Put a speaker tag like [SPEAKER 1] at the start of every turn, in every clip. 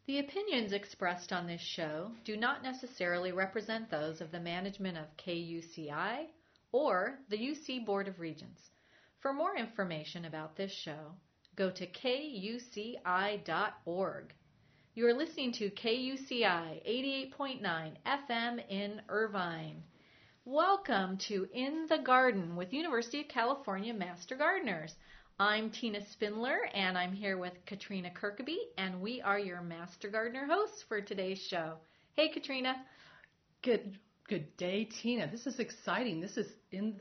[SPEAKER 1] The opinions expressed on this show do not necessarily represent those of the management of KUCI or the UC Board of Regents. For more information about this show, go to kuci.org. You are listening to KUCI 88.9 FM in Irvine. Welcome to In the Garden with University of California Master Gardeners. I'm Tina Spindler, and I'm here with Katrina Kirkaby, and we are your Master Gardener hosts for today's show. Hey, Katrina.
[SPEAKER 2] Good day, Tina. This is exciting. This is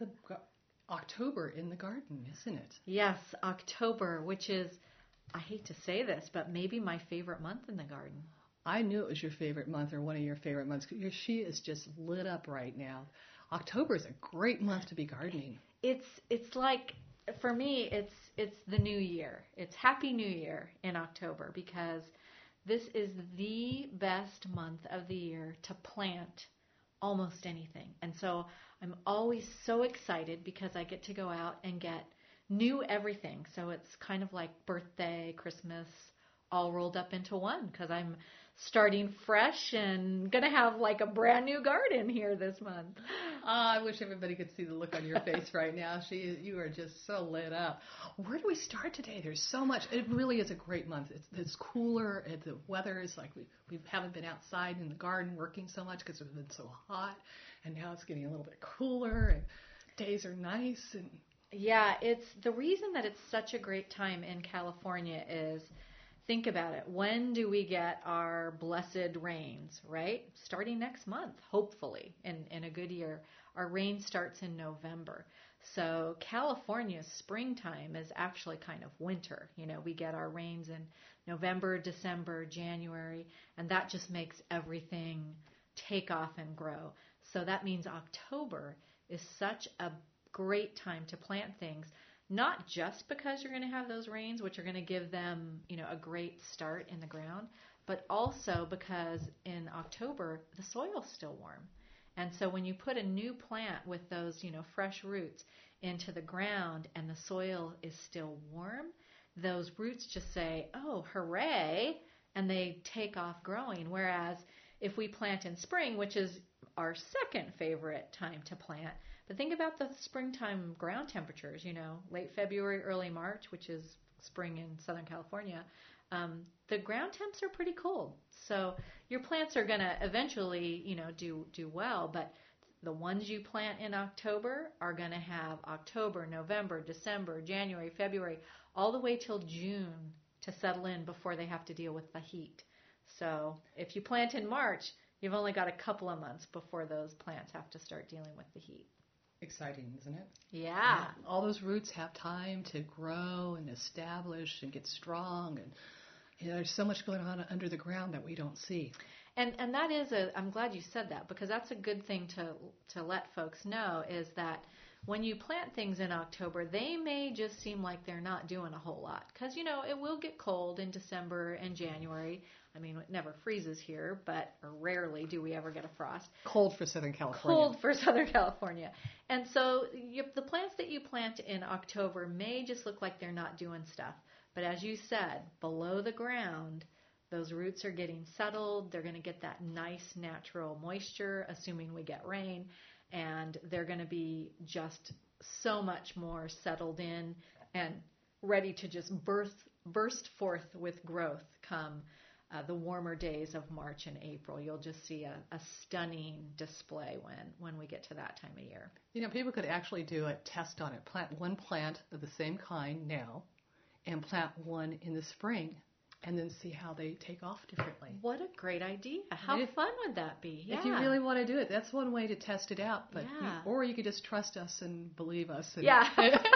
[SPEAKER 2] October in the garden, isn't it?
[SPEAKER 1] Yes, October, which is, I hate to say this, but maybe my favorite month in the garden.
[SPEAKER 2] I knew it was your favorite month or one of your favorite months. She is just lit up right now. October is a great month to be gardening.
[SPEAKER 1] It's like, for me, it's the new year. It's Happy New Year in October because this is the best month of the year to plant almost anything. And so I'm always so excited because I get to go out and get new everything. So it's kind of like birthday, Christmas, all rolled up into one because I'm starting fresh and going to have like a brand new garden here this month.
[SPEAKER 2] I wish everybody could see the look on your face right now. You are just so lit up. Where do we start today? There's so much. It really is a great month. It's cooler. The weather is like we haven't been outside in the garden working so much because it's been so hot. And now it's getting a little bit cooler and days are nice. And
[SPEAKER 1] yeah, it's the reason that it's such a great time in California is, think about it. When do we get our blessed rains, right? Starting next month, hopefully, in a good year. Our rain starts in November. So California's springtime is actually kind of winter. You know, we get our rains in November, December, January, and that just makes everything take off and grow. So that means October is such a great time to plant things. Not just because you're going to have those rains, which are going to give them, a great start in the ground, but also because in October, the soil's still warm. And so when you put a new plant with those, fresh roots into the ground and the soil is still warm, those roots just say, oh, hooray, and they take off growing. Whereas if we plant in spring, which is our second favorite time to plant, but think about the springtime ground temperatures, late February, early March, which is spring in Southern California. The ground temps are pretty cold. So your plants are going to eventually, do well, but the ones you plant in October are going to have October, November, December, January, February, all the way till June to settle in before they have to deal with the heat. So if you plant in March, you've only got a couple of months before those plants have to start dealing with the heat.
[SPEAKER 2] Exciting, isn't it?
[SPEAKER 1] Yeah.
[SPEAKER 2] All those roots have time to grow and establish and get strong. And there's so much going on under the ground that we don't see.
[SPEAKER 1] And that is I'm glad you said that because that's a good thing to let folks know is that when you plant things in October, they may just seem like they're not doing a whole lot because, it will get cold in December and January. I mean, it never freezes here, but rarely do we ever get a frost.
[SPEAKER 2] Cold for Southern California.
[SPEAKER 1] Cold for Southern California. And so the plants that you plant in October may just look like they're not doing stuff. But as you said, below the ground, those roots are getting settled. They're going to get that nice natural moisture, assuming we get rain. And they're going to be just so much more settled in and ready to just burst forth with growth come the warmer days of March and April. You'll just see a stunning display when we get to that time of year.
[SPEAKER 2] People could actually do a test on it. Plant one plant of the same kind now and plant one in the spring and then see how they take off differently.
[SPEAKER 1] What a great idea. How fun would that be? Yeah.
[SPEAKER 2] If you really want to do it, that's one way to test it out. But
[SPEAKER 1] yeah.
[SPEAKER 2] Or you could just trust us and believe us. And
[SPEAKER 1] yeah.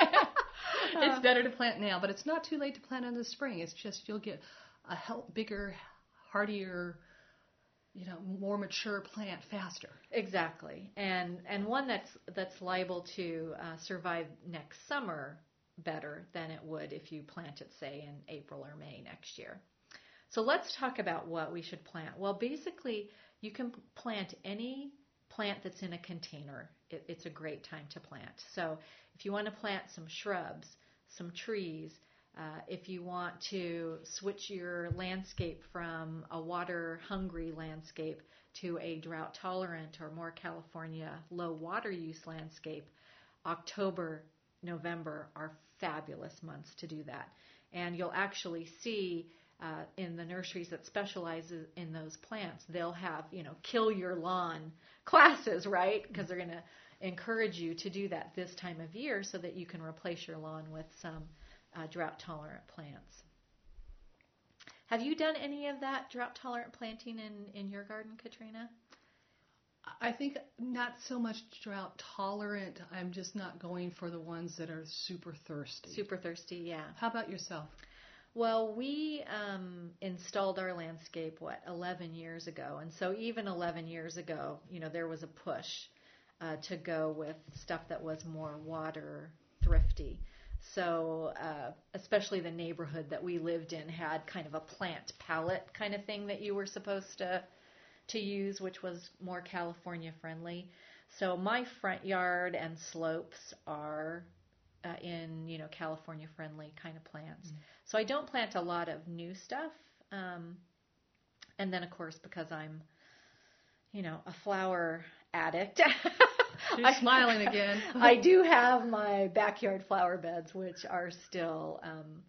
[SPEAKER 2] It's better to plant now, but it's not too late to plant in the spring. It's just you'll get a bigger, hardier, more mature plant faster.
[SPEAKER 1] Exactly, and one that's liable to survive next summer better than it would if you plant it, say, in April or May next year. So let's talk about what we should plant. Well, basically, you can plant any plant that's in a container. It's a great time to plant. So if you want to plant some shrubs, some trees, If you want to switch your landscape from a water-hungry landscape to a drought-tolerant or more California low water use landscape, October, November are fabulous months to do that. And you'll actually see in the nurseries that specialize in those plants, they'll have, kill your lawn classes, right? Because they're going to encourage you to do that this time of year so that you can replace your lawn with some drought-tolerant plants. Have you done any of that drought-tolerant planting in your garden, Katrina?
[SPEAKER 2] I think not so much drought-tolerant. I'm just not going for the ones that are super thirsty.
[SPEAKER 1] Super thirsty, yeah.
[SPEAKER 2] How about yourself?
[SPEAKER 1] Well, we installed our landscape, 11 years ago. And so even 11 years ago, there was a push to go with stuff that was more water thrifty. So especially the neighborhood that we lived in had kind of a plant palette kind of thing that you were supposed to use, which was more California friendly. So my front yard and slopes are in California friendly kind of plants. So I don't plant a lot of new stuff. And then of course, because I'm a flower addict.
[SPEAKER 2] She's smiling again.
[SPEAKER 1] I do have my backyard flower beds, which are still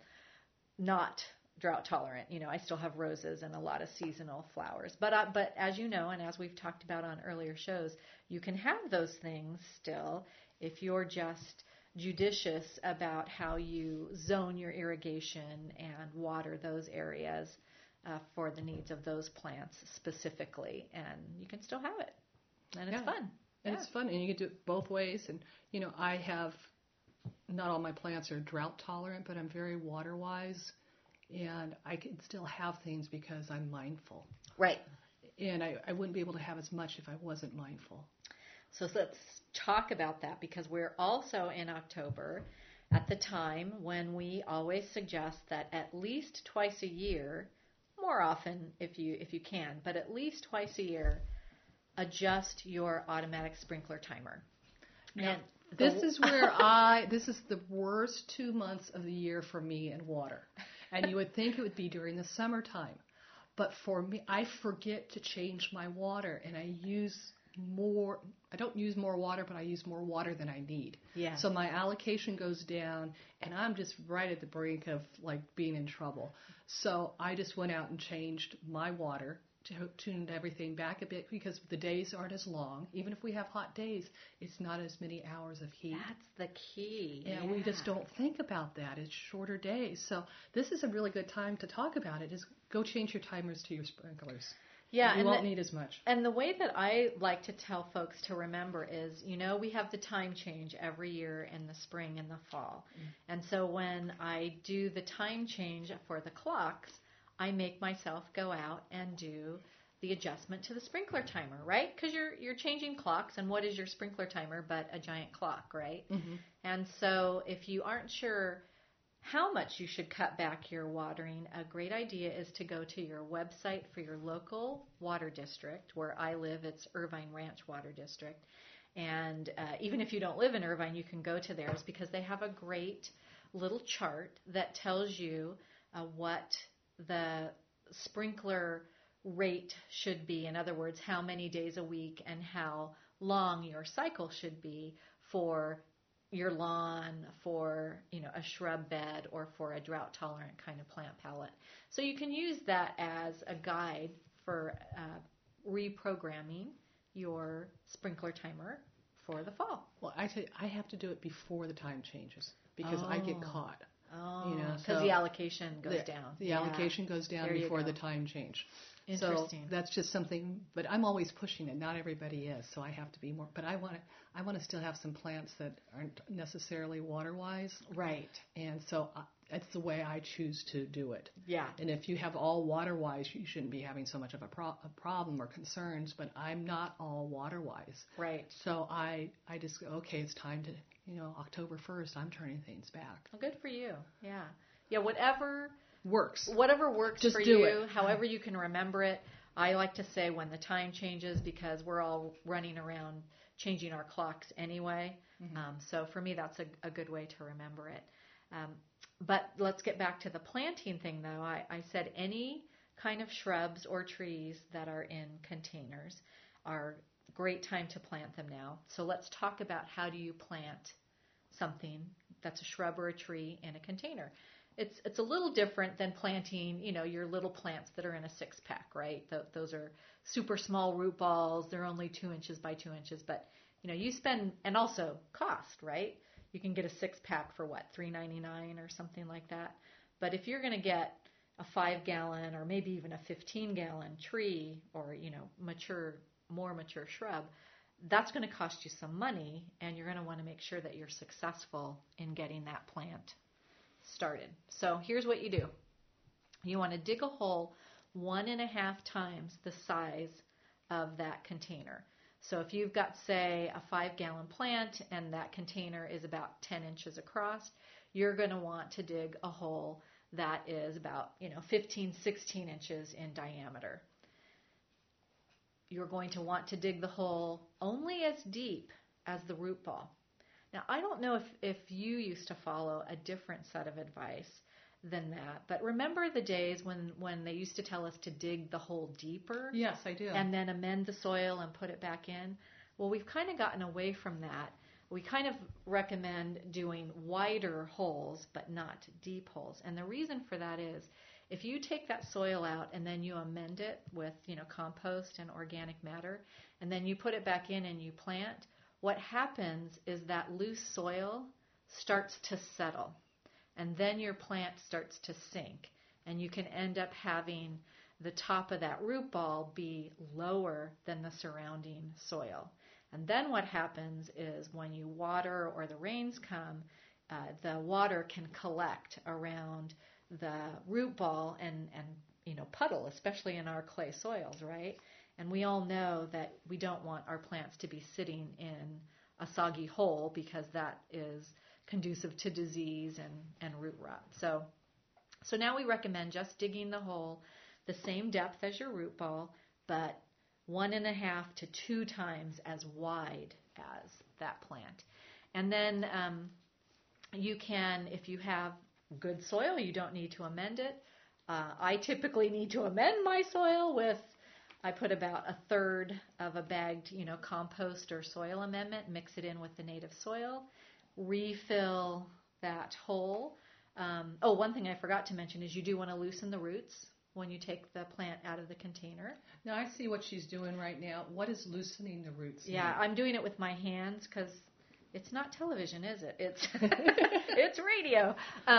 [SPEAKER 1] not drought tolerant. I still have roses and a lot of seasonal flowers. But as you know, and as we've talked about on earlier shows, you can have those things still if you're just judicious about how you zone your irrigation and water those areas for the needs of those plants specifically. And you can still have it. And it's fun.
[SPEAKER 2] And it's fun, and you can do it both ways. And, I have, not all my plants are drought tolerant, but I'm very water wise. And I can still have things because I'm mindful.
[SPEAKER 1] Right.
[SPEAKER 2] And I wouldn't be able to have as much if I wasn't mindful.
[SPEAKER 1] So let's talk about that, because we're also in October at the time when we always suggest that at least twice a year, more often if you can, but at least twice a year, adjust your automatic sprinkler timer.
[SPEAKER 2] Now, this is the worst 2 months of the year for me in water. And you would think it would be during the summertime. But for me, I forget to change my water, and I don't use more water, but I use more water than I need.
[SPEAKER 1] Yeah.
[SPEAKER 2] So my allocation goes down, and I'm just right at the brink of being in trouble. So I just went out and changed my water, tuned everything back a bit, because the days aren't as long. Even if we have hot days, it's not as many hours of heat.
[SPEAKER 1] That's the key.
[SPEAKER 2] And we just don't think about that. It's shorter days. So this is a really good time to talk about it, is go change your timers to your sprinklers.
[SPEAKER 1] Yeah,
[SPEAKER 2] you won't need as much.
[SPEAKER 1] And the way that I like to tell folks to remember is, we have the time change every year in the spring and the fall. And so when I do the time change for the clocks, I make myself go out and do the adjustment to the sprinkler timer, right? Because you're changing clocks, and what is your sprinkler timer but a giant clock, right? Mm-hmm. And so if you aren't sure how much you should cut back your watering, a great idea is to go to your website for your local water district. Where I live, it's Irvine Ranch Water District. And even if you don't live in Irvine, you can go to theirs, because they have a great little chart that tells you what the sprinkler rate should be. In other words, how many days a week and how long your cycle should be for your lawn, for a shrub bed, or for a drought tolerant kind of plant palette. So you can use that as a guide for reprogramming your sprinkler timer for the fall.
[SPEAKER 2] Well, I have to do it before the time changes, because I get caught.
[SPEAKER 1] Oh, because the allocation goes down.
[SPEAKER 2] The allocation goes down before the time change.
[SPEAKER 1] Interesting.
[SPEAKER 2] So that's just something, but I'm always pushing it. Not everybody is, so I have to be more. But I want to still have some plants that aren't necessarily water-wise.
[SPEAKER 1] Right.
[SPEAKER 2] And so that's the way I choose to do it.
[SPEAKER 1] Yeah.
[SPEAKER 2] And if you have all water-wise, you shouldn't be having so much of a problem or concerns, but I'm not all water-wise.
[SPEAKER 1] Right.
[SPEAKER 2] So I just go, okay, it's time to, October 1st, I'm turning things back.
[SPEAKER 1] Well, good for you. Yeah. Yeah, whatever
[SPEAKER 2] works
[SPEAKER 1] just
[SPEAKER 2] for
[SPEAKER 1] you,
[SPEAKER 2] it.
[SPEAKER 1] However you can remember it. I like to say when the time changes, because we're all running around changing our clocks anyway. Mm-hmm. So for me, that's a good way to remember it. But let's get back to the planting thing, though. I said any kind of shrubs or trees that are in containers are a great time to plant them now. So let's talk about how do you plant something that's a shrub or a tree in a container. It's a little different than planting, your little plants that are in a 6-pack, right? Those are super small root balls. They're only 2 inches by 2 inches, but you spend, and also cost, right? You can get a 6-pack for what, $3.99 or something like that. But if you're going to get a 5-gallon or maybe even a 15-gallon tree or more mature shrub, that's going to cost you some money, and you're going to want to make sure that you're successful in getting that plant started. So here's what you do. You want to dig a hole 1.5 times the size of that container. So if you've got, say, a 5-gallon plant and that container is about 10 inches across, you're going to want to dig a hole that is about 15, 16 inches in diameter. You're going to want to dig the hole only as deep as the root ball. Now, I don't know if you used to follow a different set of advice than that, but remember the days when they used to tell us to dig the hole deeper?
[SPEAKER 2] Yes, I do.
[SPEAKER 1] And then amend the soil and put it back in? Well, we've kind of gotten away from that. We kind of recommend doing wider holes, but not deep holes. And the reason for that is if you take that soil out and then you amend it with, compost and organic matter, and then you put it back in and you plant, what happens is that loose soil starts to settle, and then your plant starts to sink, and you can end up having the top of that root ball be lower than the surrounding soil. And then what happens is when you water or the rains come, the water can collect around the root ball and puddle, especially in our clay soils, right? And we all know that we don't want our plants to be sitting in a soggy hole because that is conducive to disease and root rot. So now we recommend just digging the hole the same depth as your root ball, but 1.5 to 2 times as wide as that plant. And then you can, if you have good soil, you don't need to amend it. I typically need to amend my soil with, I put about 1/3 of a bagged, compost or soil amendment, mix it in with the native soil, refill that hole. One thing I forgot to mention is you do want to loosen the roots when you take the plant out of the container.
[SPEAKER 2] Now I see what she's doing right now. What is loosening the roots?
[SPEAKER 1] Yeah, I'm doing it with my hands because it's not television, is it? It's it's radio.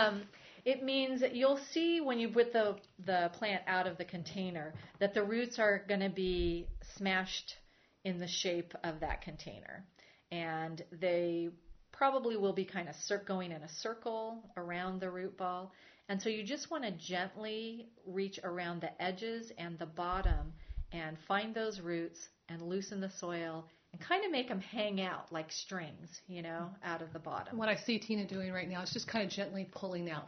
[SPEAKER 1] It means that you'll see when you put the plant out of the container that the roots are going to be smashed in the shape of that container. And they probably will be kind of going in a circle around the root ball. And so you just want to gently reach around the edges and the bottom and find those roots and loosen the soil and kind of make them hang out like strings, out of the bottom.
[SPEAKER 2] What I see Tina doing right now is just kind of gently pulling it out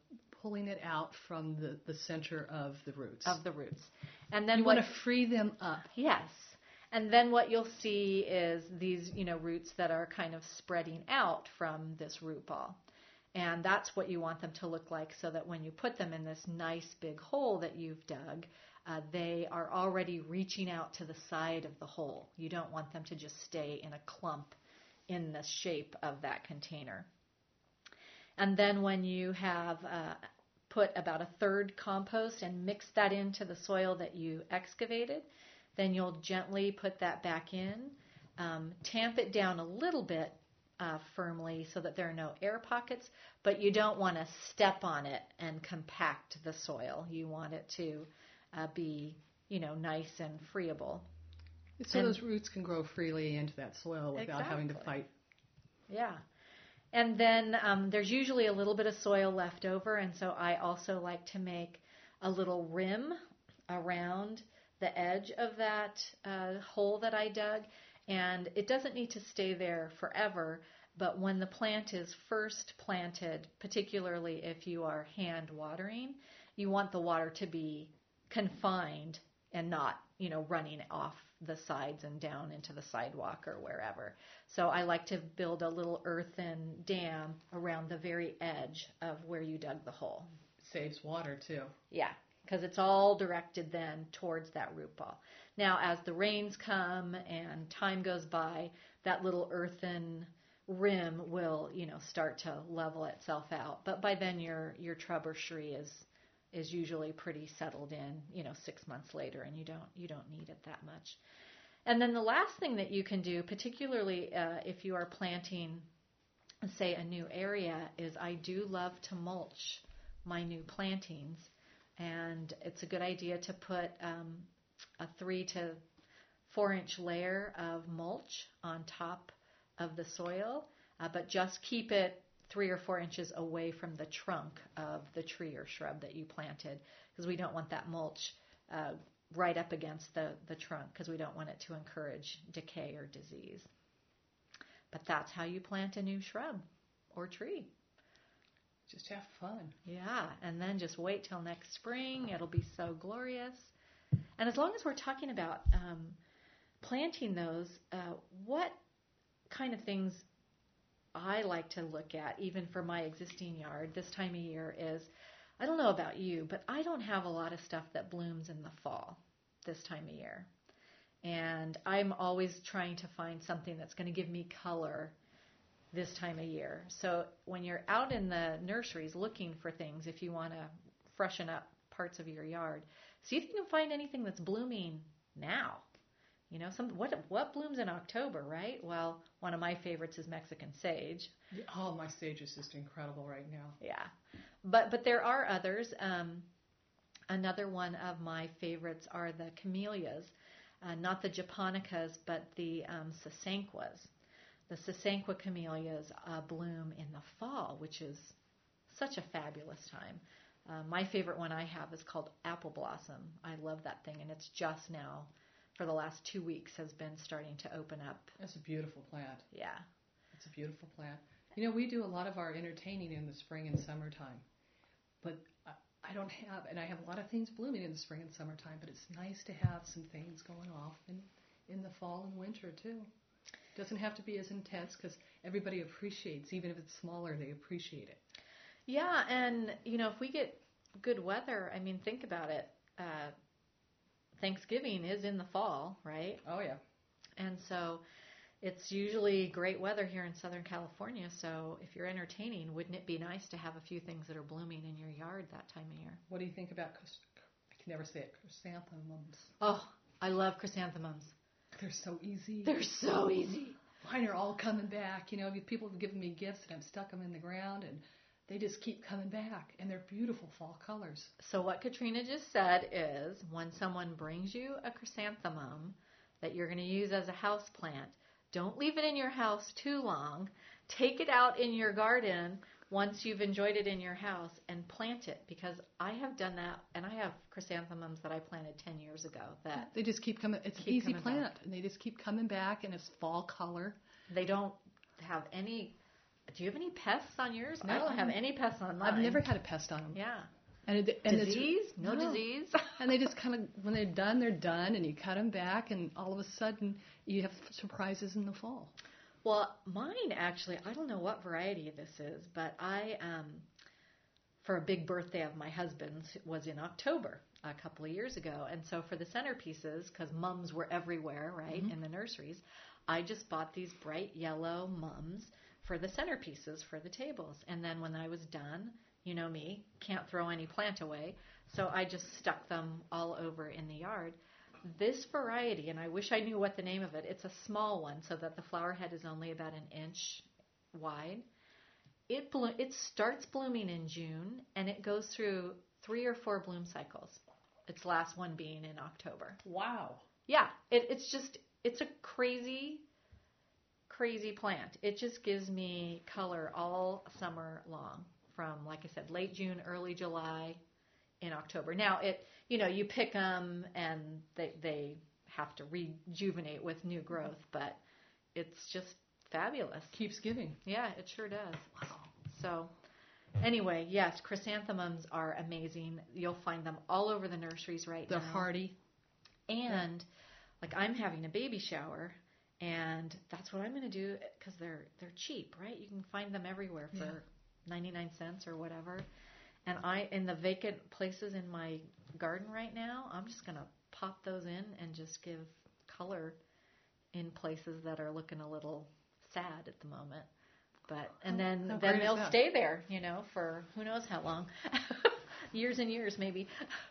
[SPEAKER 2] from the center of the roots.
[SPEAKER 1] And then
[SPEAKER 2] you want to free them up.
[SPEAKER 1] Yes. And then what you'll see is these, roots that are kind of spreading out from this root ball. And that's what you want them to look like so that when you put them in this nice big hole that you've dug, they are already reaching out to the side of the hole. You don't want them to just stay in a clump in the shape of that container. And then when you have put about 1/3 compost and mix that into the soil that you excavated, then you'll gently put that back in, tamp it down a little bit firmly so that there are no air pockets, but you don't want to step on it and compact the soil. You want it to be, nice and friable.
[SPEAKER 2] So those roots can grow freely into that soil without having to fight.
[SPEAKER 1] Yeah. And then there's usually a little bit of soil left over, and so I also like to make a little rim around the edge of that hole that I dug. And it doesn't need to stay there forever, but when the plant is first planted, particularly if you are hand watering, you want the water to be confined and not, running off the sides and down into the sidewalk or wherever. So I like to build a little earthen dam around the very edge of where you dug the hole.
[SPEAKER 2] Saves water too.
[SPEAKER 1] Yeah, because it's all directed then towards that root ball. Now, as the rains come and time goes by, that little earthen rim will, start to level itself out. But by then your trubbershree is usually pretty settled in, 6 months later, and you don't need it that much. And then the last thing that you can do, particularly if you are planting, say, a new area, is I do love to mulch my new plantings. And it's a good idea to put a 3 to 4 inch layer of mulch on top of the soil, but just keep it 3 or 4 inches away from the trunk of the tree or shrub that you planted, because we don't want that mulch right up against the trunk, because we don't want it to encourage decay or disease. But that's how you plant a new shrub or tree.
[SPEAKER 2] Just have fun.
[SPEAKER 1] Yeah, and then just wait till next spring. It'll be so glorious. And as long as we're talking about planting those, what kind of things I like to look at, even for my existing yard this time of year, is, I don't know about you, but I don't have a lot of stuff that blooms in the fall this time of year. And I'm always trying to find something that's going to give me color this time of year. So when you're out in the nurseries looking for things, if you want to freshen up parts of your yard, see if you can find anything that's blooming now. What blooms in October, right? Well, one of my favorites is Mexican sage.
[SPEAKER 2] Oh, my sage is just incredible right now.
[SPEAKER 1] Yeah, but there are others. Another one of my favorites are the camellias, not the japonicas, but the sasanquas. The sasanqua camellias bloom in the fall, which is such a fabulous time. My favorite one I have is called apple blossom. I love that thing, and it's just now, for the last 2 weeks, has been starting to open up.
[SPEAKER 2] That's a beautiful plant.
[SPEAKER 1] Yeah.
[SPEAKER 2] It's a beautiful plant. We do a lot of our entertaining in the spring and summertime. But I don't have, and I have a lot of things blooming in the spring and summertime, but it's nice to have some things going off in the fall and winter too. It doesn't have to be as intense, because everybody appreciates, even if it's smaller, they appreciate it.
[SPEAKER 1] Yeah, and, if we get good weather, think about it. Thanksgiving is in the fall, right?
[SPEAKER 2] Oh, yeah.
[SPEAKER 1] And so it's usually great weather here in Southern California. So if you're entertaining, wouldn't it be nice to have a few things that are blooming in your yard that time of year?
[SPEAKER 2] What do you think about, I can never say it, chrysanthemums?
[SPEAKER 1] Oh, I love chrysanthemums.
[SPEAKER 2] They're so easy.
[SPEAKER 1] They're so easy.
[SPEAKER 2] Mine are all coming back. People have given me gifts and I've stuck them in the ground, and they just keep coming back, and they're beautiful fall colors.
[SPEAKER 1] So what Katrina just said is, when someone brings you a chrysanthemum that you're going to use as a house plant, don't leave it in your house too long. Take it out in your garden once you've enjoyed it in your house and plant it, because I have done that, and I have chrysanthemums that I planted 10 years ago. That
[SPEAKER 2] they just keep coming. It's an easy plant, and they just keep coming back, and it's fall color.
[SPEAKER 1] They don't have any. Do you have any pests on yours?
[SPEAKER 2] No,
[SPEAKER 1] I don't have any pests on mine.
[SPEAKER 2] I've never had a pest on them.
[SPEAKER 1] Yeah.
[SPEAKER 2] And
[SPEAKER 1] disease? No disease.
[SPEAKER 2] And they just kind of, when they're done, and you cut them back, and all of a sudden you have surprises in the fall.
[SPEAKER 1] Well, mine actually, I don't know what variety this is, but I, for a big birthday of my husband's, was in October a couple of years ago. And so for the centerpieces, because mums were everywhere, right, in the nurseries, I just bought these bright yellow mums for the centerpieces for the tables. And then when I was done, you know me, can't throw any plant away, so I just stuck them all over in the yard. This variety, and I wish I knew what the name of it, it's a small one so that the flower head is only about an inch wide. It starts blooming in June, and it goes through 3 or 4 bloom cycles, its last one being in October.
[SPEAKER 2] Wow.
[SPEAKER 1] Yeah, it's a crazy plant. It just gives me color all summer long, from, like I said, late June, early July, in October. Now, you pick them and they have to rejuvenate with new growth, but it's just fabulous.
[SPEAKER 2] Keeps giving.
[SPEAKER 1] Yeah, it sure does.
[SPEAKER 2] Wow.
[SPEAKER 1] So anyway, yes, chrysanthemums are amazing. You'll find them all over the nurseries right now.
[SPEAKER 2] They're hardy.
[SPEAKER 1] And like I'm having a baby shower, and that's what I'm going to do because they're cheap, right? You can find them everywhere for 99 cents or whatever. And in the vacant places in my garden right now, I'm just going to pop those in and just give color in places that are looking a little sad at the moment. And then they'll stay there, for who knows how long. Years and years, maybe.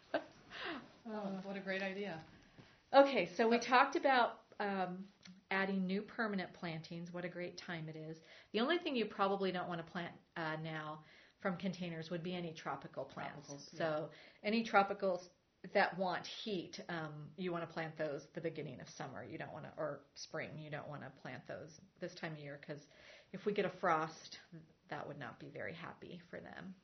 [SPEAKER 2] What a great idea.
[SPEAKER 1] Okay, so we talked about adding new permanent plantings. What a great time it is. The only thing you probably don't want to plant now from containers would be any tropical plants. So any tropicals that want heat, you want to plant those the beginning of summer. You don't want to, or spring. You don't want to plant those this time of year because if we get a frost, that would not be very happy for them.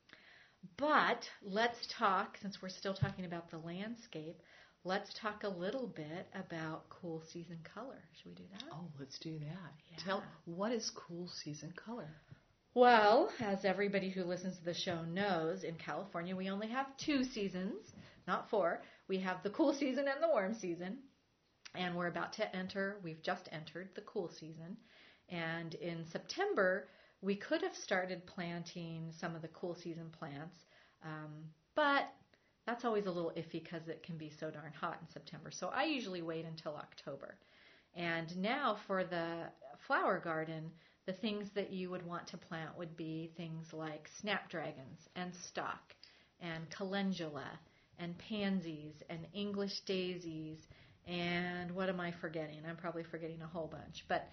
[SPEAKER 1] But let's talk, since we're still talking about the landscape, let's talk a little bit about cool season color. Should we do that?
[SPEAKER 2] Oh, let's do that.
[SPEAKER 1] Yeah.
[SPEAKER 2] What is cool season color?
[SPEAKER 1] Well, as everybody who listens to the show knows, in California we only have 2 seasons, not 4. We have the cool season and the warm season. And we've just entered the cool season. And in September, we could have started planting some of the cool season plants, but that's always a little iffy because it can be so darn hot in September. So I usually wait until October. And now for the flower garden, the things that you would want to plant would be things like snapdragons and stock and calendula and pansies and English daisies and what am I forgetting? I'm probably forgetting a whole bunch. But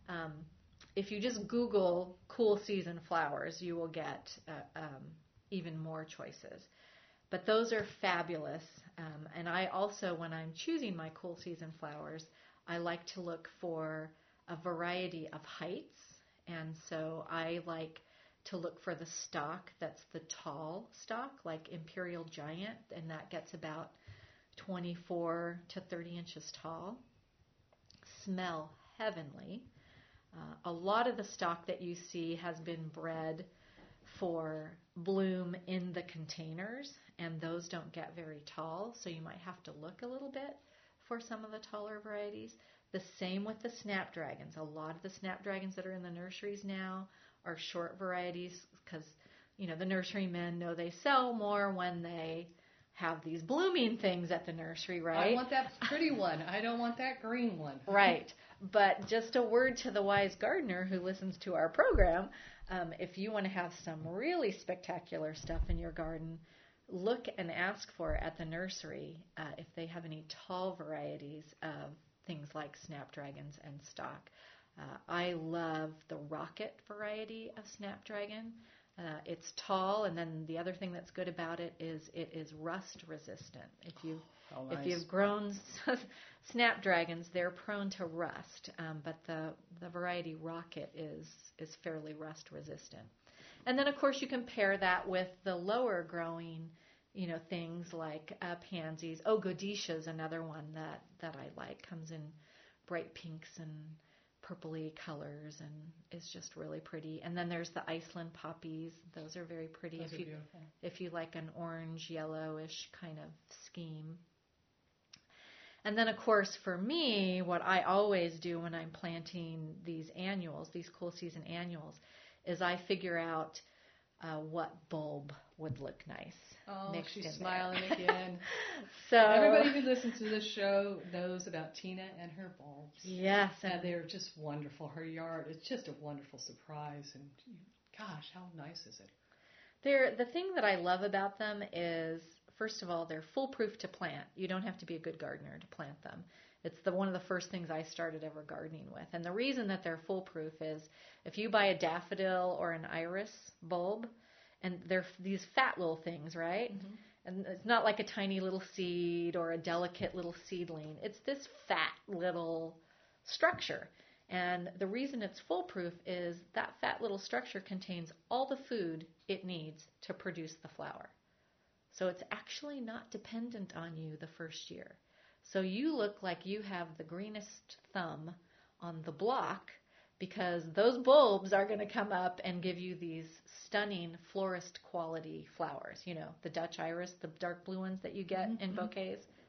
[SPEAKER 1] if you just Google cool season flowers, you will get even more choices. But those are fabulous. And I also, when I'm choosing my cool season flowers, I like to look for a variety of heights. And so I like to look for the stock that's the tall stock, like Imperial Giant, and that gets about 24 to 30 inches tall. Smell heavenly. A lot of the stock that you see has been bred for bloom in the containers, and those don't get very tall, so you might have to look a little bit for some of the taller varieties. The same with the snapdragons. A lot of the snapdragons that are in the nurseries now are short varieties because, the nurserymen know they sell more when they have these blooming things at the nursery, right?
[SPEAKER 2] I want that pretty one. I don't want that green one.
[SPEAKER 1] Right. But just a word to the wise gardener who listens to our program, if you want to have some really spectacular stuff in your garden, look and ask for at the nursery if they have any tall varieties of things like snapdragons and stock. I love the rocket variety of snapdragon. It's tall, and then the other thing that's good about it is rust resistant. If you've grown snapdragons, they're prone to rust, but the variety rocket is fairly rust resistant. And then of course you can pair that with the lower growing, things like pansies. Oh, Godisha is another one that I like. Comes in bright pinks and purpley colors and is just really pretty. And then there's the Iceland poppies. Those are very pretty.
[SPEAKER 2] Those are beautiful.
[SPEAKER 1] If you like an orange yellowish kind of scheme. And then of course for me, what I always do when I'm planting these annuals, these cool season annuals, is I figure out what bulb would look nice.
[SPEAKER 2] Oh, she's smiling again.
[SPEAKER 1] So
[SPEAKER 2] everybody who listens to this show knows about Tina and her bulbs.
[SPEAKER 1] Yes.
[SPEAKER 2] And they're just wonderful. Her yard is just a wonderful surprise. And gosh, how nice is it?
[SPEAKER 1] The thing that I love about them is, first of all, they're foolproof to plant. You don't have to be a good gardener to plant them. It's one of the first things I started ever gardening with. And the reason that they're foolproof is if you buy a daffodil or an iris bulb, and they're these fat little things, right? Mm-hmm. And it's not like a tiny little seed or a delicate little seedling. It's this fat little structure. And the reason it's foolproof is that fat little structure contains all the food it needs to produce the flower. So it's actually not dependent on you the first year. So you look like you have the greenest thumb on the block because those bulbs are going to come up and give you these stunning florist quality flowers. The Dutch iris, the dark blue ones that you get in bouquets,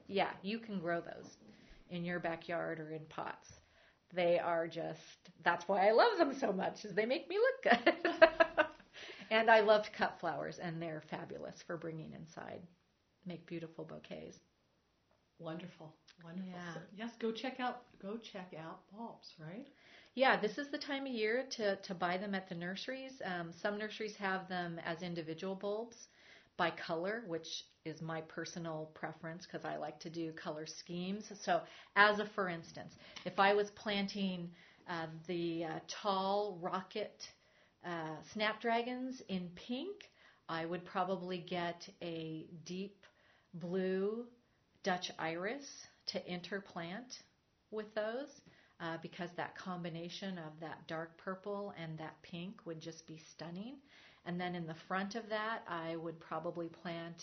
[SPEAKER 1] Yeah, you can grow those in your backyard or in pots. They are that's why I love them so much, is they make me look good. And I love to cut flowers, and they're fabulous for bringing inside. Make beautiful bouquets.
[SPEAKER 2] Wonderful, wonderful.
[SPEAKER 1] Yeah.
[SPEAKER 2] So, yes, go check out bulbs, right?
[SPEAKER 1] Yeah, this is the time of year to buy them at the nurseries. Some nurseries have them as individual bulbs by color, which is my personal preference because I like to do color schemes. So for instance, if I was planting the tall rocket snapdragons in pink, I would probably get a deep blue Dutch iris to interplant with those. Because that combination of that dark purple and that pink would just be stunning. And then in the front of that, I would probably plant,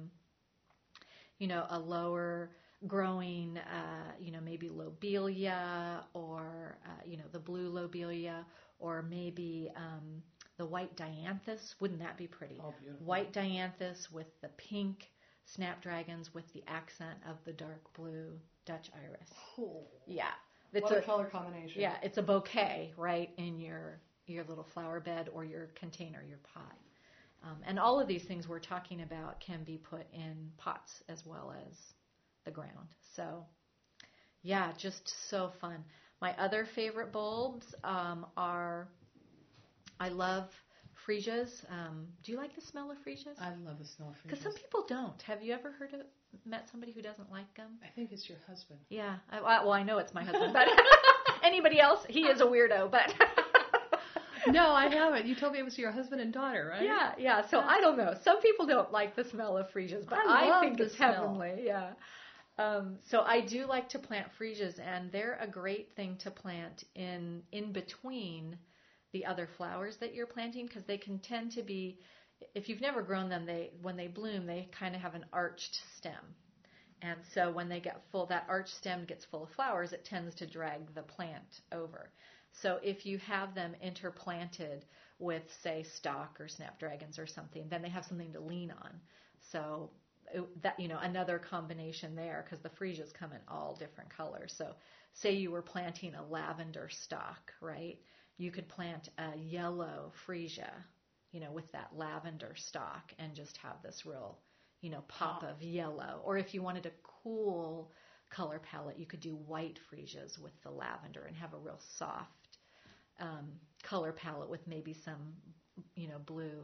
[SPEAKER 1] a lower growing, maybe lobelia or, the blue lobelia, or maybe the white dianthus. Wouldn't that be pretty?
[SPEAKER 2] Oh, beautiful.
[SPEAKER 1] White dianthus with the pink snapdragons with the accent of the dark blue Dutch iris.
[SPEAKER 2] Cool.
[SPEAKER 1] Yeah.
[SPEAKER 2] What a color combination.
[SPEAKER 1] Yeah, it's a bouquet, right, in your little flower bed or your container, your pot. And all of these things we're talking about can be put in pots as well as the ground. So, yeah, just so fun. My other favorite bulbs are, I love freesias. Do you like the smell of freesias?
[SPEAKER 2] I love the smell of freesias.
[SPEAKER 1] Because some people don't. Have you ever met somebody who doesn't like them?
[SPEAKER 2] I think it's your husband.
[SPEAKER 1] Yeah. I know it's my husband, but anybody else, he is a weirdo, but...
[SPEAKER 2] No, I haven't. You told me it was your husband and daughter, right?
[SPEAKER 1] Yeah. So I don't know. Some people don't like the smell of freesias, but I think it's heavenly. Yeah. So I do like to plant freesias, and they're a great thing to plant in between the other flowers that you're planting, because they can tend to be, if you've never grown them, when they bloom, they kind of have an arched stem. And so when they get full, that arched stem gets full of flowers, it tends to drag the plant over. So if you have them interplanted with, say, stock or snapdragons or something, then they have something to lean on. So that, another combination there, because the freesias come in all different colors. So say you were planting a lavender stock, right? You could plant a yellow freesia, with that lavender stock, and just have this real, pop of yellow. Or if you wanted a cool color palette, you could do white freesias with the lavender and have a real soft color palette with maybe some, blue,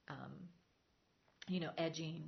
[SPEAKER 1] edging.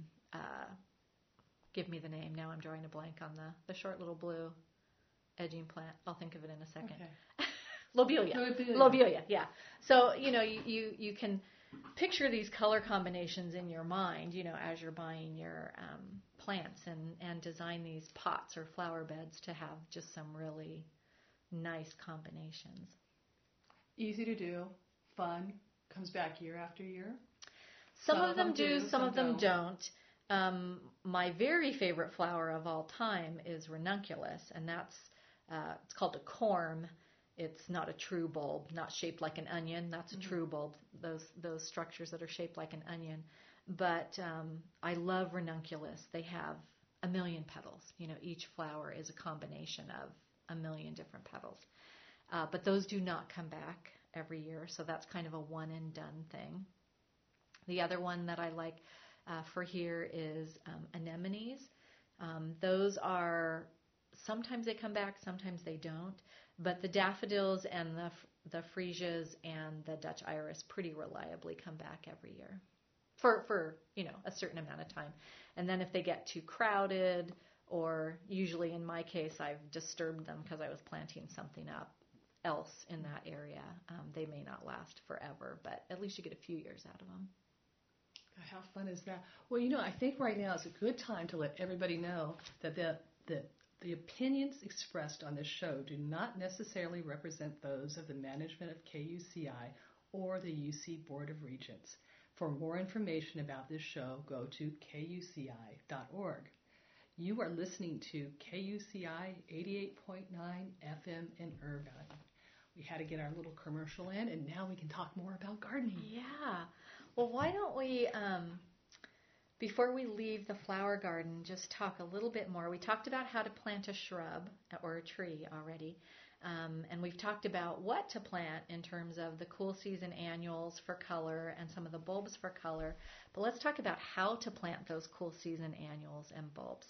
[SPEAKER 1] Give me the name. Now I'm drawing a blank on the short little blue edging plant. I'll think of it in a second.
[SPEAKER 2] Okay.
[SPEAKER 1] Lobelia, yeah. So, you can picture these color combinations in your mind, as you're buying your plants, and design these pots or flower beds to have just some really nice combinations.
[SPEAKER 2] Easy to do, fun, comes back year after year.
[SPEAKER 1] Some of them do, some of them don't. My very favorite flower of all time is ranunculus, and that's it's called a corm. It's not a true bulb, not shaped like an onion. That's a true bulb, those structures that are shaped like an onion. But I love ranunculus. They have 1 million petals. Each flower is a combination of 1 million different petals. But those do not come back every year, so that's kind of a one and done thing. The other one that I like for here is anemones. Those are, sometimes they come back, sometimes they don't. But the daffodils and the freesias and the Dutch iris pretty reliably come back every year for a certain amount of time. And then if they get too crowded, or usually in my case I've disturbed them because I was planting something else in that area, they may not last forever, but at least you get a few years out of them.
[SPEAKER 2] How fun is that? Well, I think right now is a good time to let everybody know that the opinions expressed on this show do not necessarily represent those of the management of KUCI or the UC Board of Regents. For more information about this show, go to kuci.org. You are listening to KUCI 88.9 FM in Irvine. We had to get our little commercial in, and now we can talk more about gardening.
[SPEAKER 1] Yeah. Well, why don't we Before we leave the flower garden, just talk a little bit more. We talked about how to plant a shrub or a tree already. And we've talked about what to plant in terms of the cool season annuals for color and some of the bulbs for color. But let's talk about how to plant those cool season annuals and bulbs.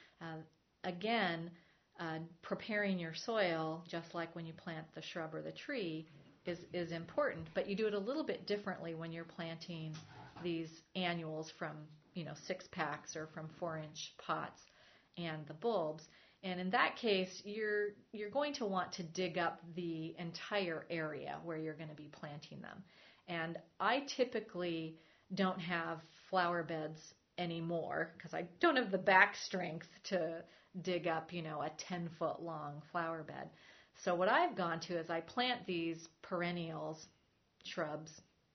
[SPEAKER 1] Again, preparing your soil, just like when you plant the shrub or the tree, is important. But you do it a little bit differently when you're planting these annuals from 6-packs or from 4-inch pots and the bulbs. And in that case, you're going to want to dig up the entire area where you're going to be planting them. And I typically don't have flower beds anymore because I don't have the back strength to dig up, a 10-foot long flower bed. So what I've gone to is I plant these perennials, shrubs,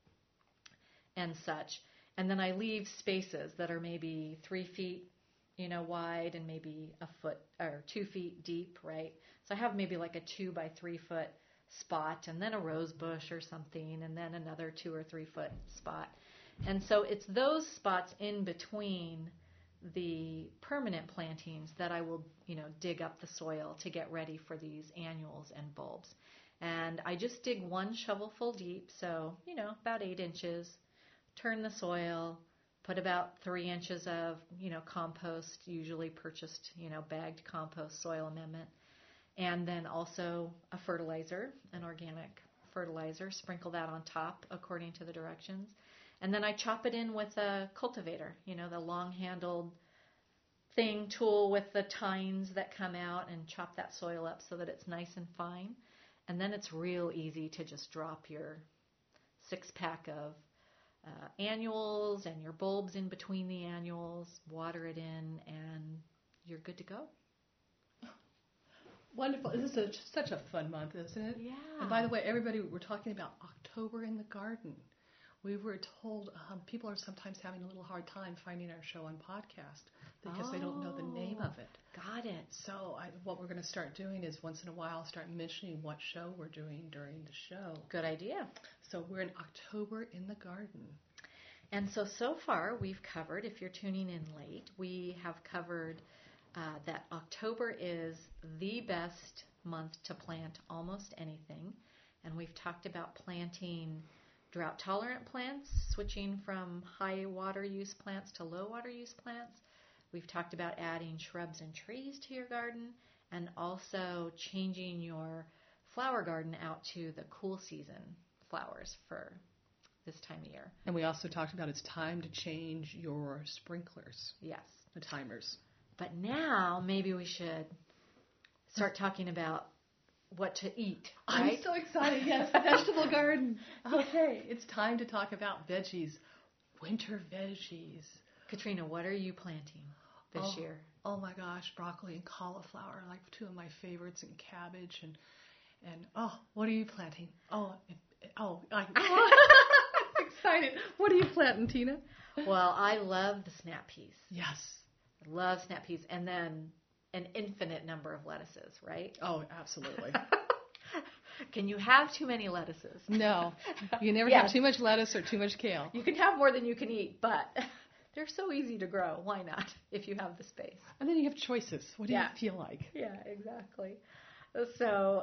[SPEAKER 1] and such, and then I leave spaces that are maybe 3 feet wide and maybe a foot or 2 feet deep, right? So I have maybe like a 2 by 3 foot spot and then a rose bush or something and then another 2 or 3 foot spot. And so it's those spots in between the permanent plantings that I will, dig up the soil to get ready for these annuals and bulbs. And I just dig 1 shovelful deep, so, about 8 inches, turn the soil, put about 3 inches of, compost, usually purchased, bagged compost, soil amendment, and then also a fertilizer, an organic fertilizer. Sprinkle that on top according to the directions. And then I chop it in with a cultivator, the long-handled tool with the tines that come out, and chop that soil up so that it's nice and fine. And then it's real easy to just drop your 6-pack of annuals and your bulbs in between the annuals, water it in, and you're good to go.
[SPEAKER 2] Wonderful. This is such a fun month, isn't it?
[SPEAKER 1] Yeah.
[SPEAKER 2] And by the way, everybody, we're talking about October in the Garden. We were told people are sometimes having a little hard time finding our show on podcast because they don't know the name of it.
[SPEAKER 1] Got it.
[SPEAKER 2] So what we're going to start doing is once in a while start mentioning what show we're doing during the show.
[SPEAKER 1] Good idea.
[SPEAKER 2] So we're in October in the Garden.
[SPEAKER 1] And so far we've covered, if you're tuning in late, we have covered that October is the best month to plant almost anything. And we've talked about planting drought-tolerant plants, switching from high water use plants to low water use plants. We've talked about adding shrubs and trees to your garden, and also changing your flower garden out to the cool season flowers for this time of year.
[SPEAKER 2] And we also talked about it's time to change your sprinklers.
[SPEAKER 1] Yes.
[SPEAKER 2] The timers.
[SPEAKER 1] But now maybe we should start talking about what to eat, right?
[SPEAKER 2] I'm so excited. Yes, vegetable garden. Okay, it's time to talk about veggies, winter veggies.
[SPEAKER 1] Katrina, what are you planting this year?
[SPEAKER 2] Oh my gosh, broccoli and cauliflower are like 2 of my favorites, and cabbage and what are you planting? I'm excited. What are you planting, Tina?
[SPEAKER 1] Well, I love the snap peas.
[SPEAKER 2] Yes.
[SPEAKER 1] I love snap peas, and then an infinite number of lettuces, right?
[SPEAKER 2] Oh, absolutely.
[SPEAKER 1] Can you have too many lettuces?
[SPEAKER 2] No. You never have too much lettuce or too much kale.
[SPEAKER 1] You can have more than you can eat, but they're so easy to grow. Why not if you have the space?
[SPEAKER 2] And then you have choices. What do you feel like?
[SPEAKER 1] Yeah, exactly. So,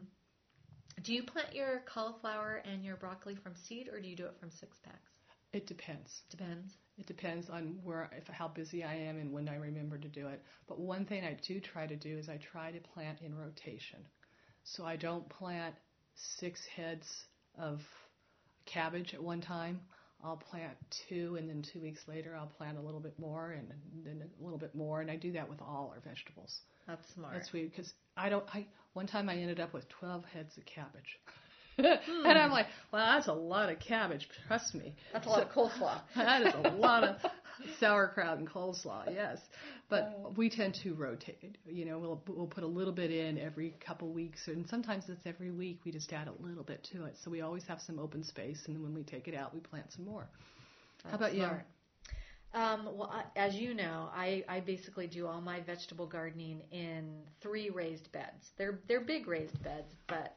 [SPEAKER 1] do you plant your cauliflower and your broccoli from seed, or do you do it from 6-packs?
[SPEAKER 2] It depends.
[SPEAKER 1] Depends.
[SPEAKER 2] It depends on how busy I am and when I remember to do it. But one thing I do try to do is I try to plant in rotation. So I don't plant 6 heads of cabbage at one time. I'll plant 2, and then 2 weeks later I'll plant a little bit more, and then a little bit more. And I do that with all our vegetables.
[SPEAKER 1] That's smart.
[SPEAKER 2] That's weird because one time I ended up with 12 heads of cabbage. And I'm like, well, that's a lot of cabbage, trust me.
[SPEAKER 1] That's a lot of coleslaw.
[SPEAKER 2] That is a lot of sauerkraut and coleslaw, yes. But we tend to rotate. We'll put a little bit in every couple weeks, and sometimes it's every week. We just add a little bit to it. So we always have some open space, and then when we take it out, we plant some more. How about
[SPEAKER 1] smart.
[SPEAKER 2] you?
[SPEAKER 1] Well, as you know, I basically do all my vegetable gardening in 3 raised beds. They're big raised beds, but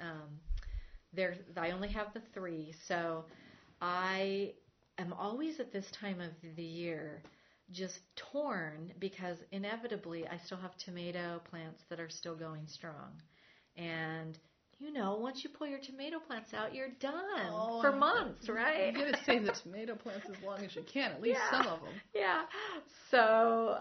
[SPEAKER 1] I only have the 3, so I am always at this time of the year just torn because inevitably I still have tomato plants that are still going strong. And once you pull your tomato plants out, you're done for months, right?
[SPEAKER 2] You got to save the tomato plants as long as you can, at least some of them.
[SPEAKER 1] Yeah. So,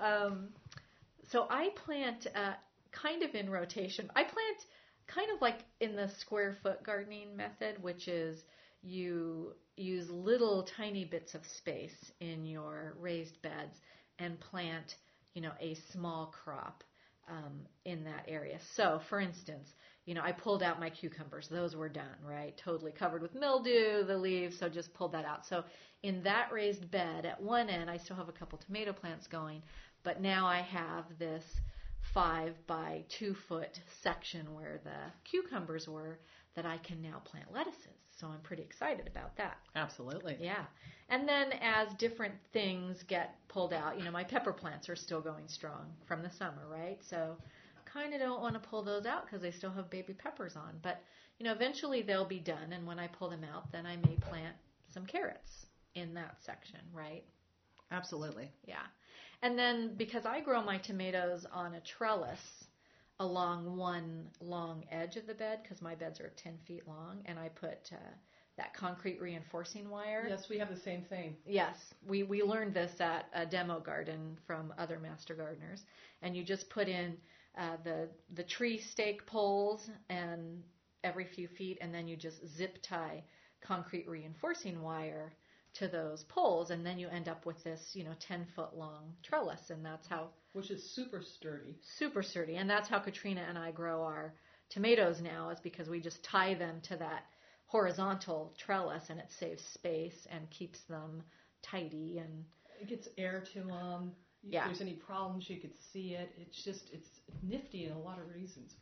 [SPEAKER 1] so I plant kind of in rotation. I plant kind of like in the square foot gardening method, which is you use little tiny bits of space in your raised beds and plant, a small crop in that area. So, for instance, I pulled out my cucumbers. Those were done, right? Totally covered with mildew, the leaves, so just pulled that out. So in that raised bed, at one end, I still have a couple tomato plants going, but now I have this 5 by 2 foot section where the cucumbers were that I can now plant lettuces. So I'm pretty excited about that.
[SPEAKER 2] Absolutely.
[SPEAKER 1] Yeah. And then as different things get pulled out, my pepper plants are still going strong from the summer, right? So kind of don't want to pull those out because they still have baby peppers on. But, eventually they'll be done. And when I pull them out, then I may plant some carrots in that section, right?
[SPEAKER 2] Absolutely.
[SPEAKER 1] Yeah. And then because I grow my tomatoes on a trellis along one long edge of the bed, because my beds are 10 feet long, and I put that concrete reinforcing wire.
[SPEAKER 2] Yes, we have the same thing.
[SPEAKER 1] Yes, we learned this at a demo garden from other master gardeners, and you just put in the tree stake poles and every few feet, and then you just zip tie concrete reinforcing wire to those poles, and then you end up with this 10-foot long trellis, and that's how,
[SPEAKER 2] which is super sturdy,
[SPEAKER 1] and that's how Katrina and I grow our tomatoes now, is because we just tie them to that horizontal trellis, and it saves space and keeps them tidy, and
[SPEAKER 2] it gets air to them.
[SPEAKER 1] Yeah.
[SPEAKER 2] If there's any problems, you could see it. It's nifty in a lot of reasons.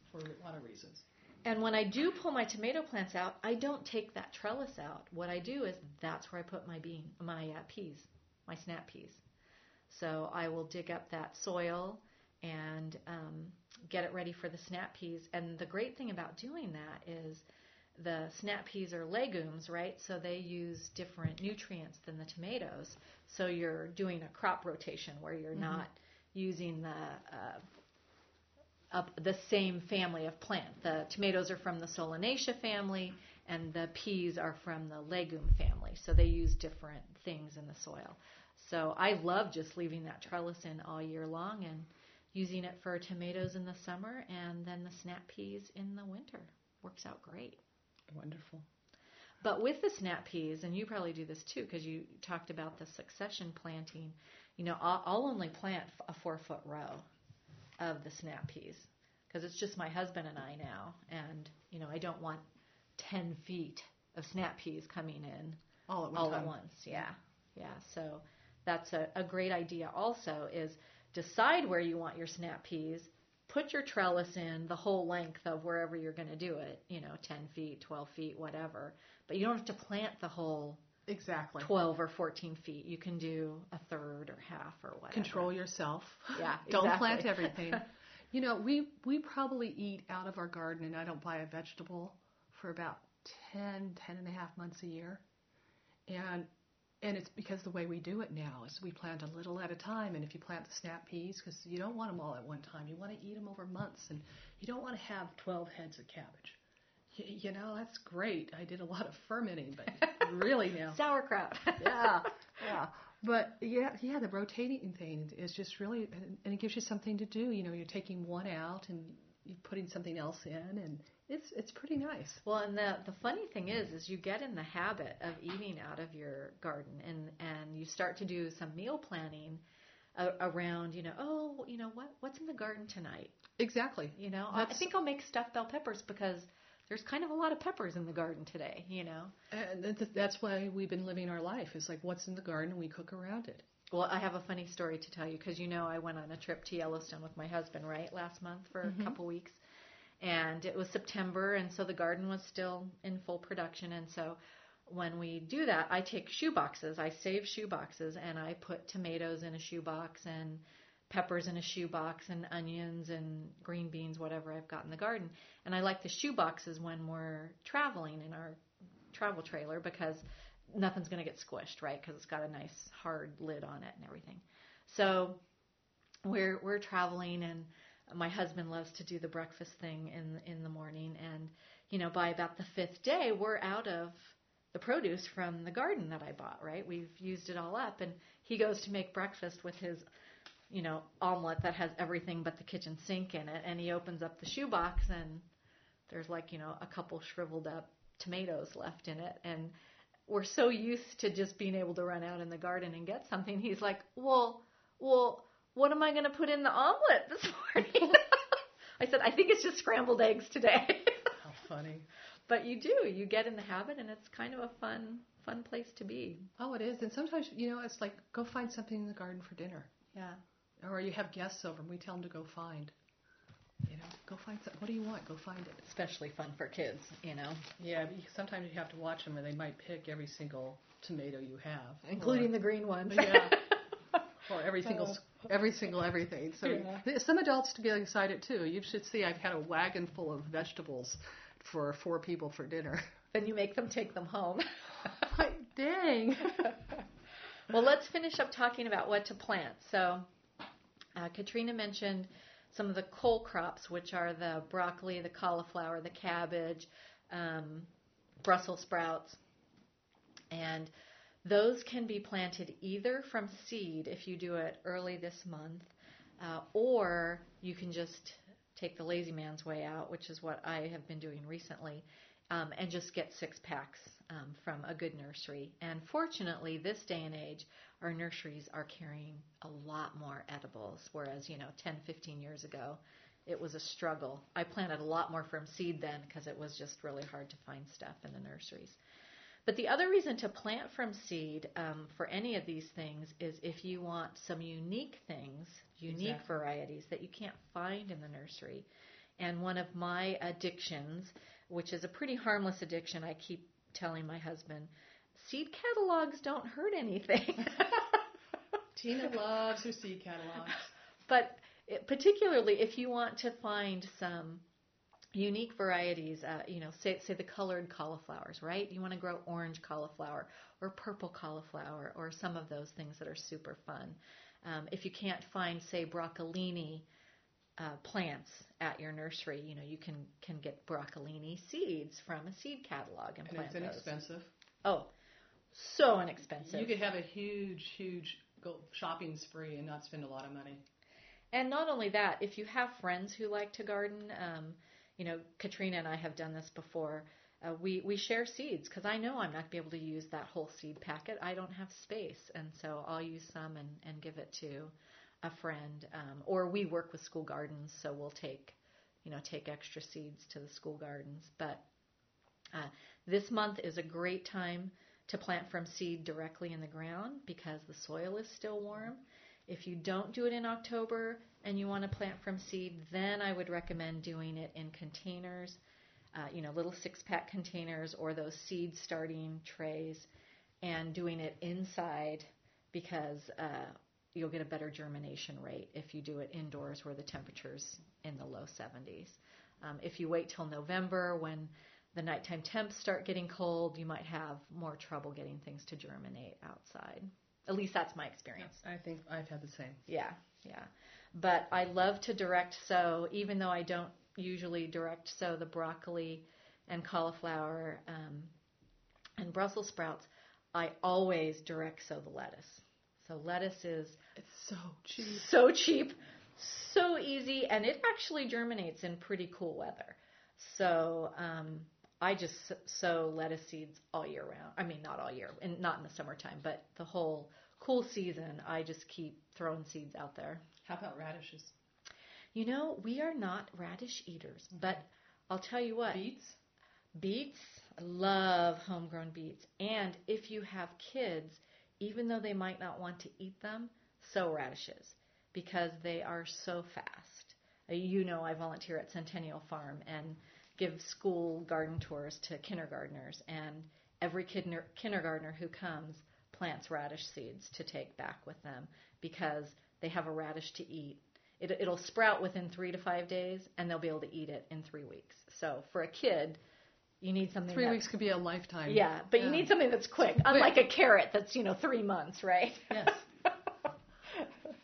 [SPEAKER 1] And when I do pull my tomato plants out, I don't take that trellis out. What I do is that's where I put my peas, my snap peas. So I will dig up that soil and get it ready for the snap peas. And the great thing about doing that is the snap peas are legumes, right? So they use different nutrients than the tomatoes. So you're doing a crop rotation where you're not using the same family of plant. The tomatoes are from the Solanaceae family, and the peas are from the legume family. So they use different things in the soil. So I love just leaving that trellis in all year long and using it for tomatoes in the summer and then the snap peas in the winter. Works out great.
[SPEAKER 2] Wonderful.
[SPEAKER 1] But with the snap peas, and you probably do this too because you talked about the succession planting, I'll only plant a 4-foot row of the snap peas because it's just my husband and I now, and I don't want 10 feet of snap peas coming in
[SPEAKER 2] all
[SPEAKER 1] at once. Yeah. So that's a great idea. Also, is decide where you want your snap peas. Put your trellis in the whole length of wherever you're going to do it. 10 feet, 12 feet, whatever. But you don't have to plant the whole.
[SPEAKER 2] Exactly.
[SPEAKER 1] 12 or 14 feet. You can do a third or half or whatever.
[SPEAKER 2] Control yourself.
[SPEAKER 1] Yeah,
[SPEAKER 2] Don't plant everything. We probably eat out of our garden, and I don't buy a vegetable for about 10 and a half months a year. And it's because the way we do it now is we plant a little at a time. And if you plant the snap peas, because you don't want them all at one time, you want to eat them over months, and you don't want to have 12 heads of cabbage. That's great. I did a lot of fermenting, but really now.
[SPEAKER 1] Sauerkraut.
[SPEAKER 2] Yeah. But yeah, the rotating thing is just really, and it gives you something to do. You're taking one out and you're putting something else in, and it's pretty nice.
[SPEAKER 1] Well, and the funny thing is you get in the habit of eating out of your garden, and you start to do some meal planning around, what's in the garden tonight?
[SPEAKER 2] Exactly.
[SPEAKER 1] I think I'll make stuffed bell peppers because there's kind of a lot of peppers in the garden today,
[SPEAKER 2] And that's why we've been living our life. It's like what's in the garden, and we cook around it.
[SPEAKER 1] Well, I have a funny story to tell you because I went on a trip to Yellowstone with my husband, right, last month for a couple weeks. And it was September, and so the garden was still in full production. And so when we do that, I take shoe boxes. I save shoe boxes, and I put tomatoes in a shoe box and peppers in a shoe box and onions and green beans, whatever I've got in the garden. And I like the shoe boxes when we're traveling in our travel trailer because nothing's going to get squished, right? Because it's got a nice hard lid on it and everything. So we're traveling, and my husband loves to do the breakfast thing in the morning, and by about the fifth day, we're out of the produce from the garden that I bought, right? We've used it all up, and he goes to make breakfast with his omelet that has everything but the kitchen sink in it, and he opens up the shoebox, and there's a couple shriveled up tomatoes left in it, and we're so used to just being able to run out in the garden and get something. He's like, well, what am I going to put in the omelet this morning? I said, I think it's just scrambled eggs today.
[SPEAKER 2] How funny.
[SPEAKER 1] But you get in the habit, and it's kind of a fun place to be.
[SPEAKER 2] Oh, it is. And sometimes, it's like, go find something in the garden for dinner.
[SPEAKER 1] Yeah.
[SPEAKER 2] Or you have guests over, and we tell them to go find. Go find something. What do you want? Go find it.
[SPEAKER 1] Especially fun for kids,
[SPEAKER 2] Yeah, sometimes you have to watch them, or they might pick every single tomato you have.
[SPEAKER 1] Including the green ones.
[SPEAKER 2] Yeah. Or every single everything. So some adults to get excited too. You should see I've had a wagon full of vegetables for 4 people for dinner.
[SPEAKER 1] Then you make them take them home.
[SPEAKER 2] Dang.
[SPEAKER 1] Well, let's finish up talking about what to plant. So Katrina mentioned some of the cole crops, which are the broccoli, the cauliflower, the cabbage, Brussels sprouts, and those can be planted either from seed if you do it early this month, or you can just take the lazy man's way out, which is what I have been doing recently, and just get 6 packs from a good nursery. And fortunately, this day and age, our nurseries are carrying a lot more edibles, whereas, 10, 15 years ago, it was a struggle. I planted a lot more from seed then because it was just really hard to find stuff in the nurseries. But the other reason to plant from seed for any of these things is if you want some unique things, unique varieties that you can't find in the nursery. And one of my addictions, which is a pretty harmless addiction, I keep telling my husband, seed catalogs don't hurt anything.
[SPEAKER 2] Tina loves her seed catalogs.
[SPEAKER 1] But particularly if you want to find some unique varieties, say the colored cauliflowers, right? You want to grow orange cauliflower or purple cauliflower or some of those things that are super fun. If you can't find, say, broccolini plants at your nursery, you can get broccolini seeds from a seed catalog and plant
[SPEAKER 2] it's
[SPEAKER 1] those.
[SPEAKER 2] inexpensive.
[SPEAKER 1] Oh, so inexpensive.
[SPEAKER 2] You could have a huge shopping spree and not spend a lot of money.
[SPEAKER 1] And not only that, if you have friends who like to garden, Katrina and I have done this before. We share seeds because I know I'm not going to be able to use that whole seed packet. I don't have space, and so I'll use some and give it to a friend. Or we work with school gardens, so we'll take extra seeds to the school gardens. But this month is a great time to plant from seed directly in the ground because the soil is still warm. If you don't do it in October and you want to plant from seed, then I would recommend doing it in containers, little 6-pack containers or those seed starting trays, and doing it inside because you'll get a better germination rate if you do it indoors where the temperature's in the low 70s. If you wait till November when the nighttime temps start getting cold, you might have more trouble getting things to germinate outside. At least that's my experience.
[SPEAKER 2] I think I've had the same.
[SPEAKER 1] Yeah. But I love to direct sow, even though I don't usually direct sow the broccoli and cauliflower and Brussels sprouts. I always direct sow the lettuce. So lettuce is...
[SPEAKER 2] It's so cheap.
[SPEAKER 1] So cheap, so easy, and it actually germinates in pretty cool weather. So I just sow lettuce seeds all year round. I mean, not all year, and not in the summertime, but the whole cool season, I just keep throwing seeds out there.
[SPEAKER 2] How about radishes?
[SPEAKER 1] We are not radish eaters, but I'll tell you what. Beets, I love homegrown beets. And if you have kids, even though they might not want to eat them, sow radishes because they are so fast. I volunteer at Centennial Farm and give school garden tours to kindergartners, and every kindergartner who comes plants radish seeds to take back with them because they have a radish to eat. It'll sprout within 3 to 5 days, and they'll be able to eat it in 3 weeks. So for a kid, you need something
[SPEAKER 2] 3 weeks could be a lifetime.
[SPEAKER 1] Yeah, but you need something that's quick, unlike a carrot that's, 3 months, right?
[SPEAKER 2] Yes.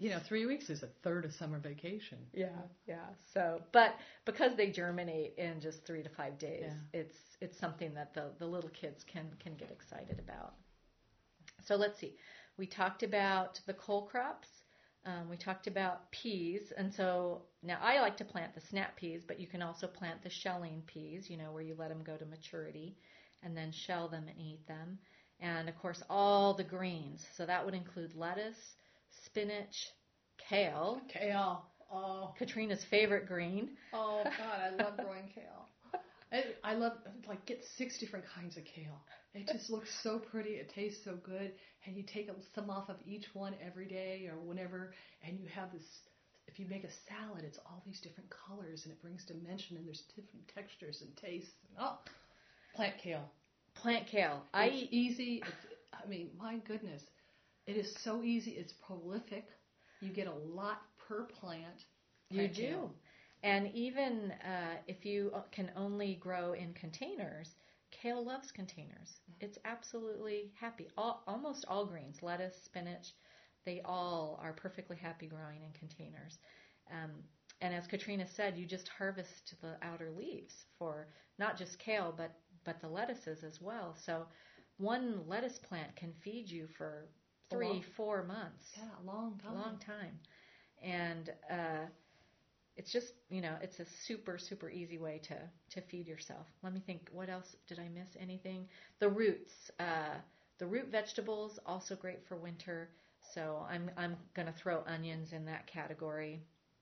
[SPEAKER 2] 3 weeks is a third of summer vacation.
[SPEAKER 1] Yeah. So, but because they germinate in just 3 to 5 days, it's something that the little kids can get excited about. So let's see. We talked about the cole crops. We talked about peas, and so now I like to plant the snap peas, but you can also plant the shelling peas, where you let them go to maturity and then shell them and eat them. And of course, all the greens. So that would include lettuce, spinach, kale.
[SPEAKER 2] Kale. Oh.
[SPEAKER 1] Katrina's favorite green.
[SPEAKER 2] Oh, God, I love growing kale. I love, get 6 different kinds of kale. It just looks so pretty. It tastes so good. And you take some off of each one every day or whenever, and you have this, if you make a salad, it's all these different colors, and it brings dimension, and there's different textures and tastes. Oh, plant kale.
[SPEAKER 1] Plant kale.
[SPEAKER 2] It's easy. My goodness. It is so easy. It's prolific. You get a lot per plant.
[SPEAKER 1] You do. And even if you can only grow in containers, kale loves containers. It's absolutely happy. Almost all greens, lettuce, spinach, they all are perfectly happy growing in containers. And as Katrina said, you just harvest the outer leaves for not just kale, but the lettuces as well. So one lettuce plant can feed you for 3-4 months.
[SPEAKER 2] Yeah, a long
[SPEAKER 1] time. And it's just, it's a super, super easy way to feed yourself. Let me think, what else? Did I miss anything? The roots. The root vegetables, also great for winter. So I'm going to throw onions in that category.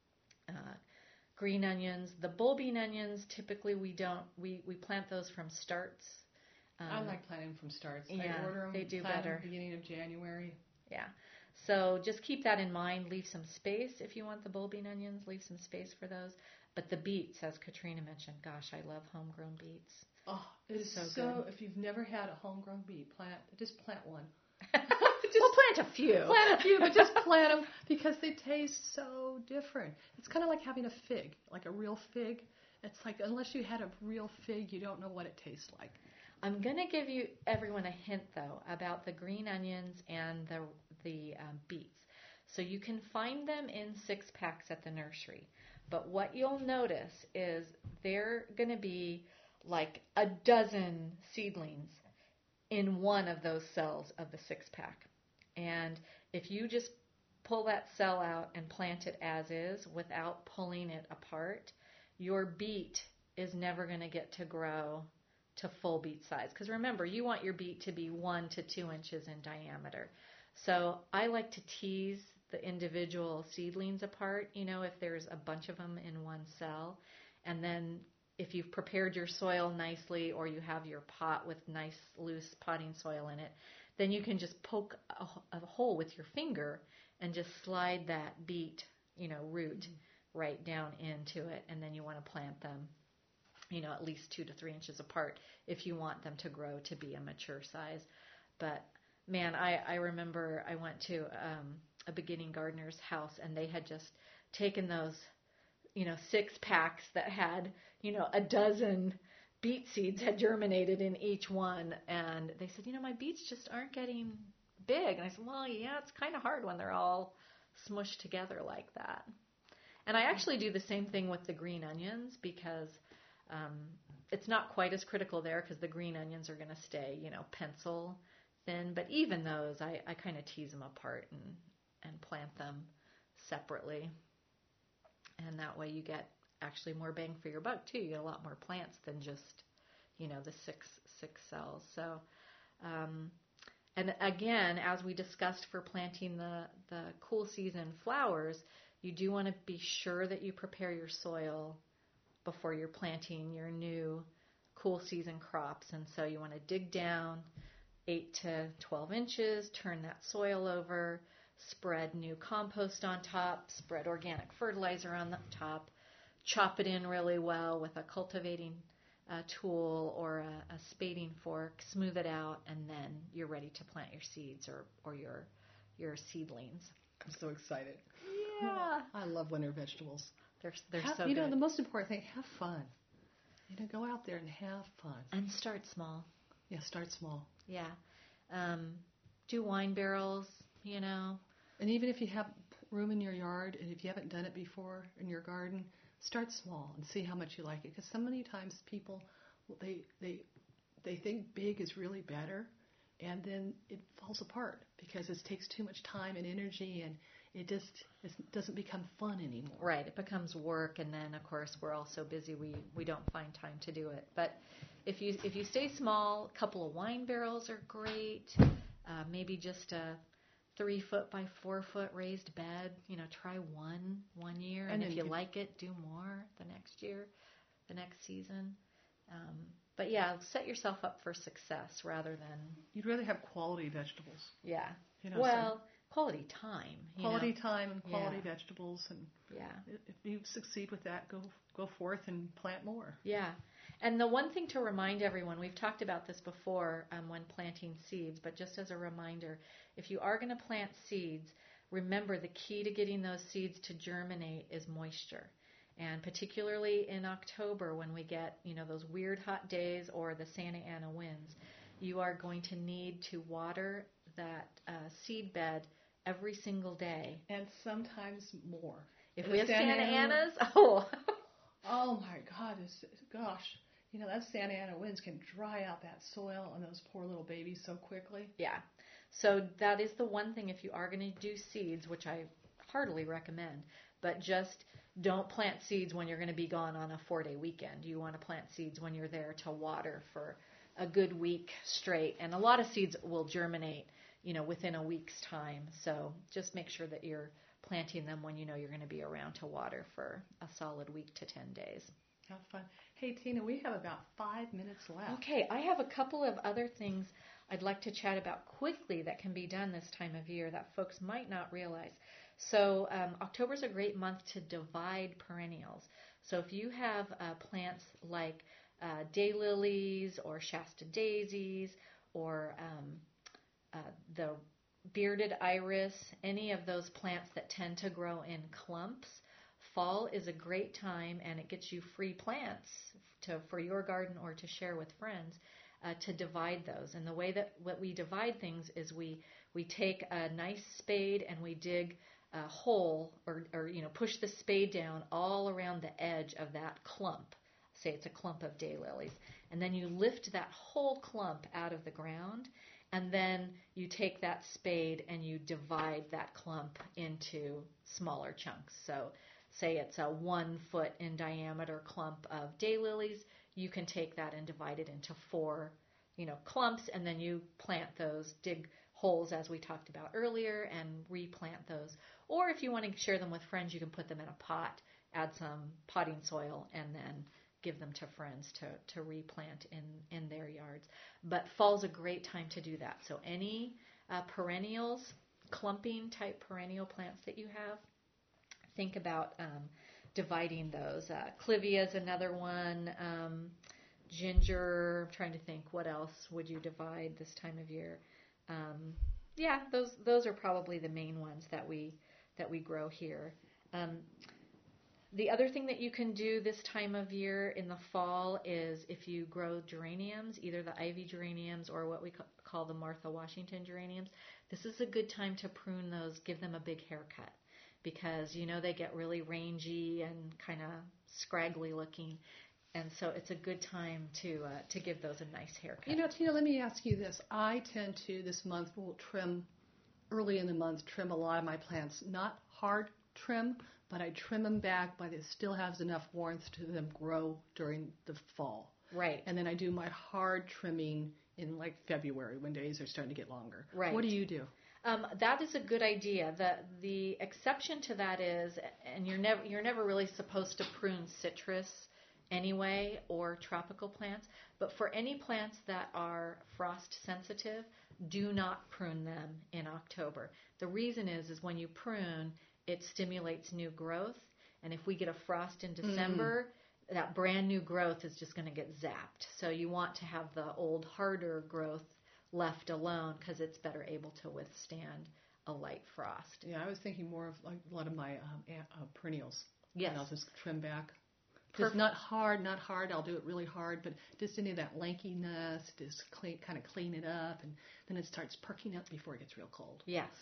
[SPEAKER 1] Green onions. The bulbine onions, typically we plant those from starts.
[SPEAKER 2] I like planting from starts.
[SPEAKER 1] Yeah,
[SPEAKER 2] I order them.
[SPEAKER 1] they do
[SPEAKER 2] better.
[SPEAKER 1] better.
[SPEAKER 2] At the beginning of January.
[SPEAKER 1] Yeah. So just keep that in mind. Leave some space if you want the bulbine onions. Leave some space for those. But the beets, as Katrina mentioned, gosh, I love homegrown beets.
[SPEAKER 2] Oh, it is so good. If you've never had a homegrown beet, just plant one.
[SPEAKER 1] We'll plant a few.
[SPEAKER 2] But just plant them because they taste so different. It's kind of like having a fig, like a real fig. It's like unless you had a real fig, you don't know what it tastes like.
[SPEAKER 1] I'm going to give everyone a hint, though, about the green onions and the beets. So you can find them in 6-packs at the nursery. But what you'll notice is they're going to be like a dozen seedlings in one of those cells of the 6-pack. And if you just pull that cell out and plant it as is without pulling it apart, your beet is never going to get to grow to full beet size. Because remember, you want your beet to be 1 to 2 inches in diameter. So I like to tease the individual seedlings apart, if there's a bunch of them in one cell. And then if you've prepared your soil nicely or you have your pot with nice loose potting soil in it, then you can just poke a hole with your finger and just slide that beet, root right down into it. And then you want to plant them at least 2 to 3 inches apart if you want them to grow to be a mature size. But man, I remember I went to a beginning gardener's house, and they had just taken those, 6-packs that had, a dozen beet seeds had germinated in each one. And they said, my beets just aren't getting big. And I said, well, yeah, it's kind of hard when they're all smushed together like that. And I actually do the same thing with the green onions because it's not quite as critical there because the green onions are going to stay, pencil thin. But even those, I kind of tease them apart and plant them separately. And that way you get actually more bang for your buck, too. You get a lot more plants than just, the six cells. So, and again, as we discussed for planting the cool season flowers, you do want to be sure that you prepare your soil before you're planting your new cool season crops. And so you want to dig down 8 to 12 inches, turn that soil over, spread new compost on top, spread organic fertilizer on the top, chop it in really well with a cultivating tool or a spading fork, smooth it out, and then you're ready to plant your seeds or your seedlings.
[SPEAKER 2] I'm so excited.
[SPEAKER 1] Yeah.
[SPEAKER 2] I love winter vegetables.
[SPEAKER 1] They're so good.
[SPEAKER 2] The most important thing, have fun. Go out there and have fun.
[SPEAKER 1] And start small.
[SPEAKER 2] Yeah, start small.
[SPEAKER 1] Yeah. Do wine barrels,
[SPEAKER 2] And even if you have room in your yard, and if you haven't done it before in your garden, start small and see how much you like it. Because so many times people, they think big is really better, and then it falls apart because it takes too much time and energy, and it doesn't become fun anymore.
[SPEAKER 1] Right. It becomes work, and then of course we're all so busy we don't find time to do it. But if you stay small, a couple of wine barrels are great. Maybe just a 3-foot by 4-foot raised bed. Try one year, and if you like it, do more the next year, the next season. But yeah, set yourself up for success rather than...
[SPEAKER 2] You'd rather have quality vegetables.
[SPEAKER 1] Yeah.
[SPEAKER 2] So
[SPEAKER 1] quality time.
[SPEAKER 2] Quality time and quality vegetables. And if you succeed with that, go forth and plant more.
[SPEAKER 1] Yeah. And the one thing to remind everyone, we've talked about this before when planting seeds, but just as a reminder, if you are going to plant seeds, remember the key to getting those seeds to germinate is moisture. And particularly in October when we get, those weird hot days or the Santa Ana winds, you are going to need to water that seed bed every single day.
[SPEAKER 2] And sometimes more.
[SPEAKER 1] If we have Santa Anas, oh
[SPEAKER 2] my gosh. That Santa Ana winds can dry out that soil and those poor little babies so quickly.
[SPEAKER 1] Yeah. So that is the one thing if you are going to do seeds, which I heartily recommend, but just don't plant seeds when you're going to be gone on a 4-day weekend. You want to plant seeds when you're there to water for a good week straight. And a lot of seeds will germinate, within a week's time. So just make sure that you're planting them when you're going to be around to water for a solid week to 10 days.
[SPEAKER 2] How fun. Hey, Tina, we have about 5 minutes left.
[SPEAKER 1] Okay, I have a couple of other things I'd like to chat about quickly that can be done this time of year that folks might not realize. So October's a great month to divide perennials. So if you have plants like daylilies or Shasta daisies or the bearded iris, any of those plants that tend to grow in clumps, fall is a great time, and it gets you free plants for your garden or to share with friends to divide those. And the way that what we divide things is we take a nice spade and we dig a hole or push the spade down all around the edge of that clump. Say it's a clump of daylilies. And then you lift that whole clump out of the ground, and then you take that spade and you divide that clump into smaller chunks. So say it's a 1 foot in diameter clump of daylilies, you can take that and divide it into 4, clumps, and then you plant those, dig holes as we talked about earlier, and replant those. Or if you want to share them with friends, you can put them in a pot, add some potting soil, and then give them to friends to replant in their yards. But fall's a great time to do that. So any perennials, clumping type perennial plants that you have, think about dividing those. Clivia is another one. Ginger, I'm trying to think, what else would you divide this time of year? Those are probably the main ones that we grow here. The other thing that you can do this time of year in the fall is if you grow geraniums, either the ivy geraniums or what we call the Martha Washington geraniums, this is a good time to prune those, give them a big haircut, because they get really rangy and kind of scraggly looking. And so it's a good time to give those a nice haircut.
[SPEAKER 2] Tina, let me ask you this. I tend to, this month, will trim, early in the month, trim a lot of my plants. Not hard trim, but I trim them back, but it still has enough warmth to them grow during the fall.
[SPEAKER 1] Right.
[SPEAKER 2] And then I do my hard trimming in like February when days are starting to get longer.
[SPEAKER 1] Right.
[SPEAKER 2] What do you do?
[SPEAKER 1] That is a good idea. The exception to that is, and you're never really supposed to prune citrus anyway or tropical plants, but for any plants that are frost sensitive, do not prune them in October. The reason is when you prune, it stimulates new growth, and if we get a frost in December, that brand new growth is just going to get zapped. So you want to have the old harder growth left alone because it's better able to withstand a light frost.
[SPEAKER 2] Yeah, I was thinking more of like a lot of my perennials.
[SPEAKER 1] Yes.
[SPEAKER 2] And I'll just trim back. Just not hard. I'll do it really hard, but just any of that lankiness, just kind of clean it up, and then it starts perking up before it gets real cold.
[SPEAKER 1] Yes.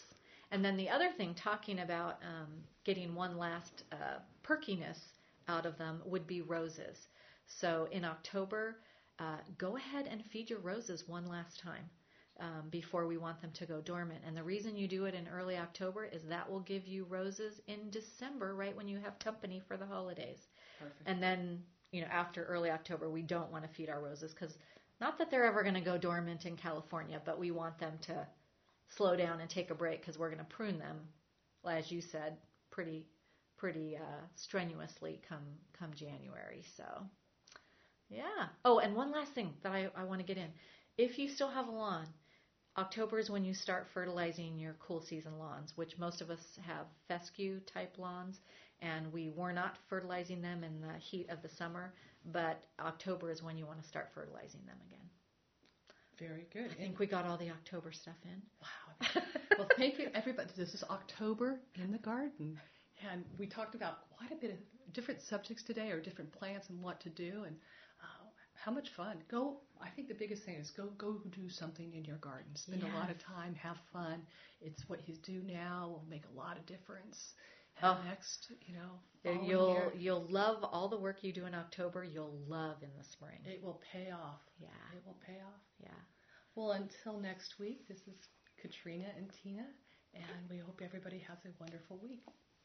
[SPEAKER 1] And then the other thing, talking about getting one last perkiness out of them, would be roses. So in October, go ahead and feed your roses one last time before we want them to go dormant. And the reason you do it in early October is that will give you roses in December, right when you have company for the holidays.
[SPEAKER 2] Perfect.
[SPEAKER 1] And then, after early October, we don't want to feed our roses because not that they're ever going to go dormant in California, but we want them to slow down and take a break because we're going to prune them, as you said, pretty strenuously come January. So, yeah. Oh, and one last thing that I want to get in. If you still have a lawn, October is when you start fertilizing your cool season lawns, which most of us have fescue type lawns, and we were not fertilizing them in the heat of the summer, but October is when you want to start fertilizing them again.
[SPEAKER 2] Very good.
[SPEAKER 1] I think we got all the October stuff in.
[SPEAKER 2] Wow. Well, thank you, everybody. This is October in the Garden. And we talked about quite a bit of different subjects today, or different plants and what to do, and how much fun. I think the biggest thing is go do something in your garden. Spend a lot of time, have fun. It's what you do now will make a lot of difference. Next,
[SPEAKER 1] you'll love all the work you do in October. You'll love in the spring.
[SPEAKER 2] It will pay off.
[SPEAKER 1] Yeah.
[SPEAKER 2] It will pay off.
[SPEAKER 1] Yeah.
[SPEAKER 2] Well, until next week, this is Katrina and Tina, and we hope everybody has a wonderful week.